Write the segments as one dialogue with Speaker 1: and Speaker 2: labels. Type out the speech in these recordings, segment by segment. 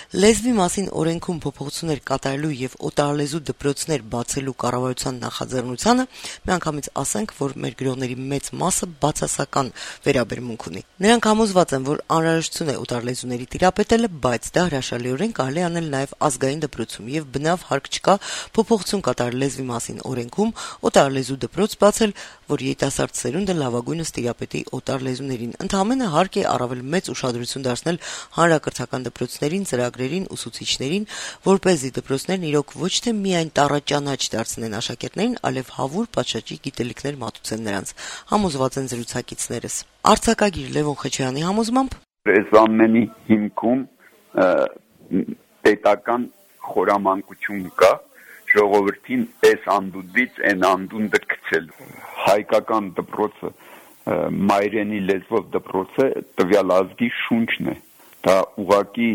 Speaker 1: Լեզվի մասին օրենքում փոփոխություններ կատարելու եւ օտարալեզու դպրոցներ բացելու կառավարության նախաձեռնությանը միանգամից ասենք, որ մեր գրողների մեծ մասը բացասական վերաբերմունք ունի։ Նրանք համոզված են, որ անհրաժեշտություն է օտարալեզուների տիրապետելը, բայց դա հրաշալիորեն կարելի անել նաեւ ազգային դպրոցում եւ բնավ հարկ չկա փոփոխություն կատարել լեզվի մասին օրենքում օտարալեզու դպրոց բացել, որ երիտասարդ սերունդը լավագույնս տիրապետի օտարալեզուներին։ Ընդհանրապես հարկ է առավել մեծ ուշադրություն դարձնել հանրակրթական դպրոցներին, ծրագրերին, ուսուցիչներին, որպեսզի դպրոցներն իրոք ոչ թե միայն տառաճանաչ դարձնեն աշակերտներին, այլև հավուր պատշաճի գիտելիքներ մատուցեն նրանց, համոզված են զրուցակիցներս։ Արձակագիր Լևոն Խեչյանի համոզմամբ
Speaker 2: այս ամենի հիմքում պետական խորամանկություն կա, ժողովրդին այս անդունդից այն անդունդը գցել։ Հայկական դպրոցը մայրենի լեզվով դպրոցը տվյալ ազգի շունչն է։ Դա ուղղակի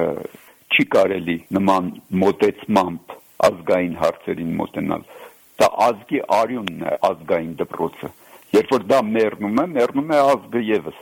Speaker 2: չի կարելի նման մոտեցմամբ ազգային հարցերին մոտենալ։ Դա ազգի արյունն է ազգային դպրոցը։ Երբ որ դա մեռնում է ազգը եւս։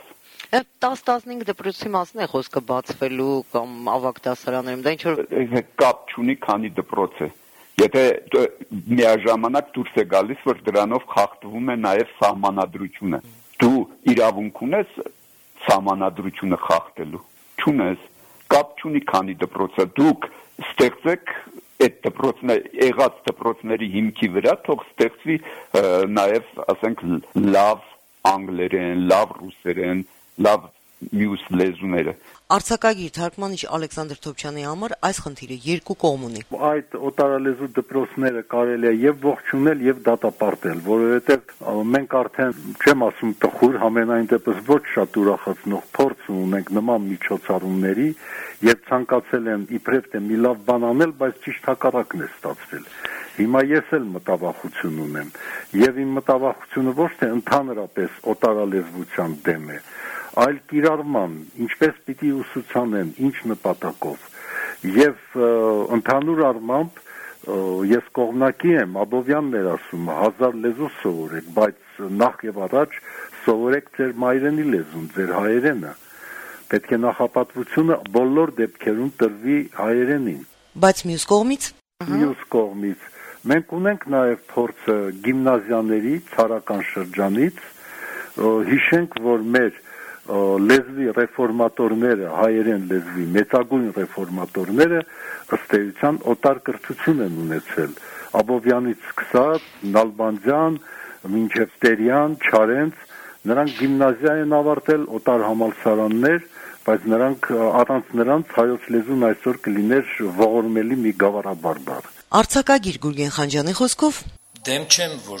Speaker 1: 10-15 դպրոցի մասն է խոսքը բացվելու կամ ավագ դասարաններում, դա ինչ որ
Speaker 2: կապ չունի, քանի դպրոց է։ Եթե միաժամանակ դուրս է գալիս, որ դրանով խախտվում է նաև սահմանադրությունը։ Դու իրավունք ունես սահմանադրությունը խախտելու։ Չունես, կապ չունի, քանի դպրոց է։ Դուք ստեղծեք այդ եղած դպրոցների հիմքի վրա, թող ստեղծվի նաև, ասենք, լավ անգլերեն, լավ ռուսերեն, լավ մյուս լեզուները։
Speaker 1: Արձակագիր թարգմանիչ Ալեքսանդր Թոփչյանի համար այս խնդիրը երկու կողմ ունի։
Speaker 3: Այդ օտարալեզու դպրոցները կարելի է եւ ողջունել եւ դատապարտել, որովհետեւ մենք արդեն չեմ ասում տխուր, համենայն դեպս ոչ շատ ուրախացնող փորձ ունենք նման միջոցառումների եւ ցանկացել են իբրև թե մի լավ բան անել, բայց ճիշտ հակառակն է ստացվել։ Հիմա ես էլ մտավախություն ունեմ եւ իմ մտավախությունը ոչ թե ընդհանրապես օտարալեզվության դեմ է, այլ կիրառման, ինչպես պիտի ուսուցանեն, ինչ նպատակով։ Եվ ընդհանուր առմամբ ես կողմնակի եմ, Աբովյանն էր ասում, 1000 լեզու սովորեք, բայց նախ եւ առաջ սովորեք ձեր մայրենի լեզուն, ձեր հայերենը։ Պետք է նախապատվությունը բոլոր դեպքերում տրվի հայերենին։
Speaker 1: Բայց մյուս
Speaker 3: կողմից մենք ունենք նաեւ փորձը գիմնազիաների ցարական շրջանից, հիշենք, որ մեր լեզվի ռեֆորմատորները, հայերեն լեզվի մեծագույն ռեֆորմատորները ըստ էության օտար կրթություն են ունեցել։ Աբովյանից սկսած, Նալբանդյան, մինչև Տերյան, Չարենց, նրանք գիմնազիա են ավարտել, օտար համալսարաններ, բայց առանց նրանց հայոց լեզուն այսօր կլիներ ողորմելի մի գավառաբարբար։
Speaker 1: Արձակագիր Գուրգեն Խանջյանի խոսքով
Speaker 4: դեմ չեմ, որ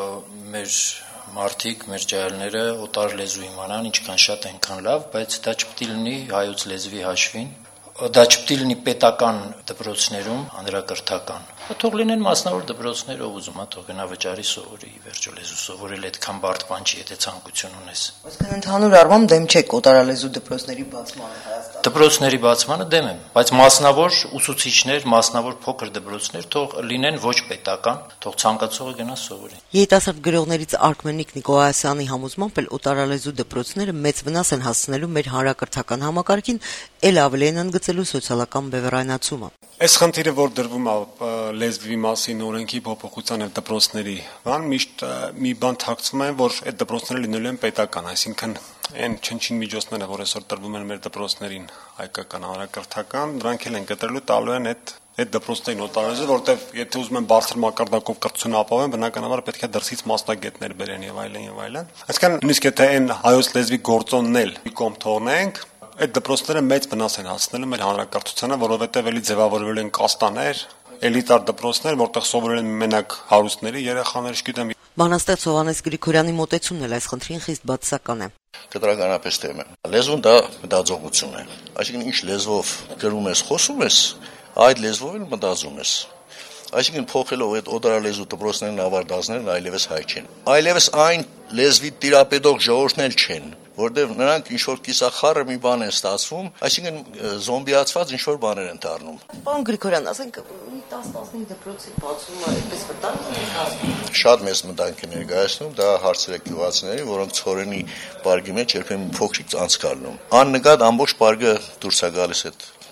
Speaker 4: մեր մարդիկ, մեր ջահելները օտար լեզու իմանան, ինչքան շատ այնքան լավ, բայց դա չպետք է լինի հայոց լեզվի հաշվին, դա չպետք է լինի պետական դպրոցներում, հանրակրթական։ Թող լինեն մասնավոր դպրոցներ, ով ուզում է, թող գնա վճարի սովորի, վերջո լեզու սովորել այդքան բարդ բան չի, եթե ցանկություն ունես։
Speaker 1: Այսինքն ընդհանուր առմամբ դեմ չեք օտարալեզու դպրոցների բացմանը Հայաստանում։
Speaker 4: Դպրոցների բացմանը դեմ եմ, բայց մասնավոր ուսուցիչներ, մասնավոր փոքր դպրոցներ թող լինեն ոչ պետական, թող ցանկացողը գնա սովորի։
Speaker 1: Երիտասարդ գրողներից Արքմենիկ Նիկոլաոսյանի համոզմամբ էլ օտարալեզու դպրոցները մեծ վնաս են հասցնելու մեր հանրակրթական համակարգին, ել ավելի են ընդգծելու սոցիալական բևեռայնացումը։
Speaker 5: Այս խնդիրը, որ դրվում է լեզվի մասին օրենքի փոփոխության եւ դպրոցների, միշտ մի բան թաքցվում է, որ այդ դպրոցները լինելու են պետական, այսինքն այն չնչին միջոցները, որ այսօր տրվում են մեր դպրոցներին, հայկական, հանրակրթական, դրանք էլ են կտրելու տալու են այդ դպրոցներին օտարալեզու, որտեղ եթե ուզում են բարձր մակարդակով կրթություն ապահովեն, բնականաբար պետք է դրսից մասնագետներ բերեն եւ այլն։ Այսինքն նույնիսկ եթե այն հայոց լեզվի գործոնն էլ մի կողմ թողնենք, այդ դպրոցները մեծ վնաս են հասցնելու մեր հանրակրթությանը, որովհետև էլի ձևավորվել են կաստաներ, էլիտար դպրոցներ, որտեղ սովորել են մենակ հարուստների երեխաներ, չգիտեմ։
Speaker 1: Բանաստեղծ Հովհաննես Գրիգորյանի մոտեցումն էլ այս խնդրին խիստ բացասական է։
Speaker 6: Կտրականապես թեմ է։ Լեզուն դա մտածողություն է։ Այսինքն ինչ լեզվով գրում ես, խոսում ես, այդ լեզվով էլ մտածում ես։ Այսինքն փոխելով այդ օտարալեզու դպրոցներն ավարտածներն այլևս հայ չեն։ Այլևս այն լեզվի տիրապետող ժողովուրդներ չեն, որտեղ նրանք ինչ-որ կիսախառը մի բան են ստացվում, այսինքն զոմբիացված ինչ-որ բաներ են դառնում։
Speaker 1: Պարոն Գրիգորյան, ասենք 10-15 դպրոցի բացումը այդպես վտանգ է։
Speaker 6: Շատ մեծ մտանք է ներկայացնում, դա հարցեր է գյուղացիների, որոնք ցորենի բարգի մեջ երբեմն փոքրիկ անցկալնում։ Աննկատ ամբողջ բարգը դուրս է գալիս այդ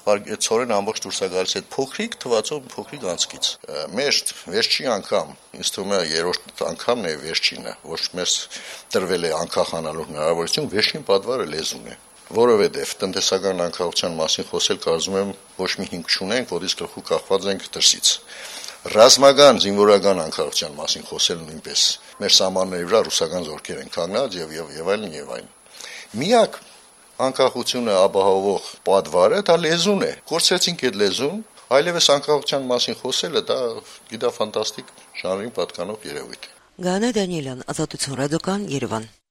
Speaker 6: այդ ծորեն ամբողջ դուրս է գալիս այդ փոքրիկ թվացող փոքրիկ անցքից։ Մեր վերջի անգամ, ինձ թվում է երրորդ անգամն է վերջինը, ոչ մեզ տրվել է անկախանալու հնարավորություն, վերջին պատվարը լեզուն է։ Որովհետև տնտեսական անկախության մասին խոսել կարծում եմ ոչ մի հիմք չունենք, որից գլխու կախված ենք դրսից։ Ռազմական զինվորական անկախության մասին խոսել նույնպես։ Մեր սահմանների վրա ռուսական զորքեր են կանգնած եւ այլն։ Միակ անկախությունը ապահովող պատվարը դա լեզուն է։ Կորցրեցինք այդ լեզուն, այլևս անկախության մասին խոսելը դա գիտա ֆանտաստիկ ժանրին պատկանող երևույթ է։
Speaker 1: Գանե Դանիելյան, Ազատություն ռադիոկան, Երևան։